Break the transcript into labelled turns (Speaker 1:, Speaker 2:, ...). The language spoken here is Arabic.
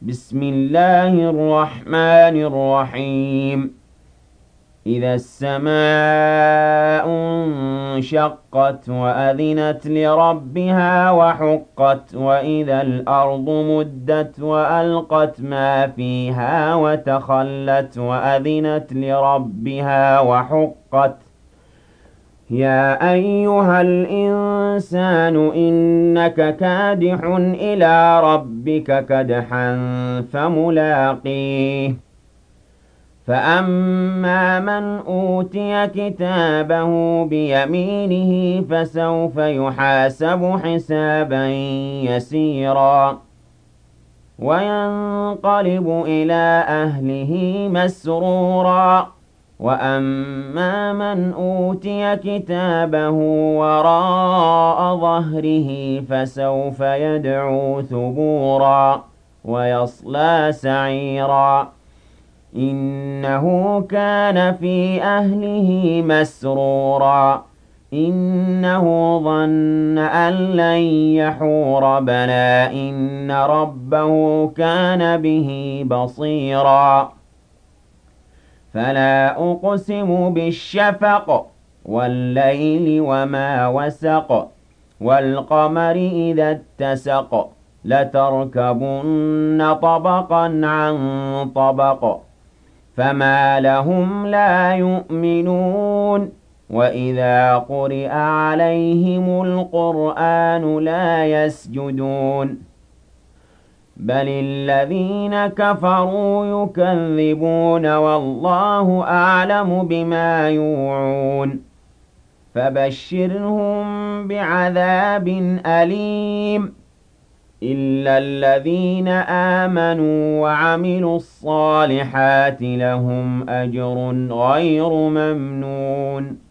Speaker 1: بسم الله الرحمن الرحيم. إذا السماء انشقت وأذنت لربها وحقت وإذا الأرض مدت وألقت ما فيها وتخلت وأذنت لربها وحقت يا أيها الإنسان إنك كادح إلى ربك كدحا فملاقيه فأما من أوتي كتابه بيمينه فسوف يحاسب حسابا يسيرا وينقلب إلى أهله مسرورا وأما من أوتي كتابه وراء ظهره فسوف يدعو ثبورا ويصلى سعيرا إنه كان في أهله مسرورا إنه ظن أن لن يحور بلى إن ربه كان به بصيرا فلا أقسم بالشفق والليل وما وسق والقمر إذا اتسق لتركبن طبقا عن طبق فما لهم لا يؤمنون وإذا قرئ عليهم القرآن لا يسجدون بل الذين كفروا يكذبون والله أعلم بما يوعون فبشرهم بعذاب أليم إلا الذين آمنوا وعملوا الصالحات لهم أجر غير ممنون